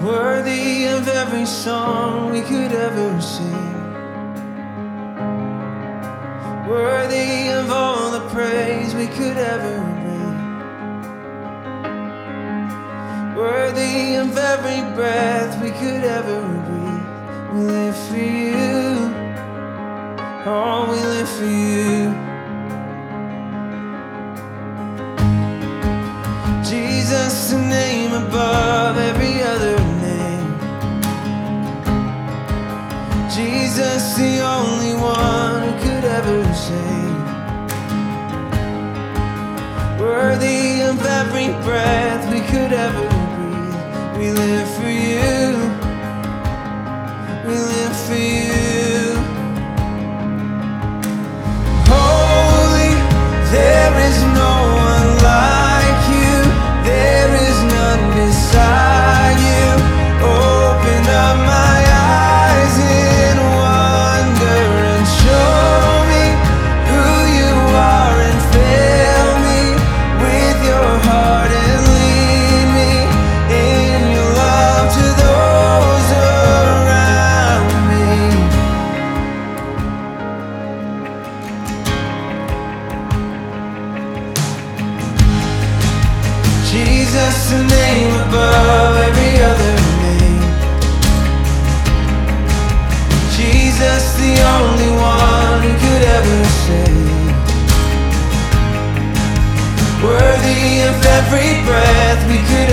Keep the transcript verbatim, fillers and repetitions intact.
worthy of every song we could ever sing, worthy of all the praise we could ever bring, worthy of every breath we could ever breathe. We live for you, oh, we live for you. Jesus, the name above every other name. Jesus, the only one who could ever save, worthy of every breath we could ever breathe. We live for you, we live for you. Holy, there is no one like you, there is none beside you. Open up my eyes in wonder and show me who you are, and fill me with your heart and lead me in your love to those around me. Jesus, the name above every other name. Jesus, the only one who could ever save, worthy of every breath we could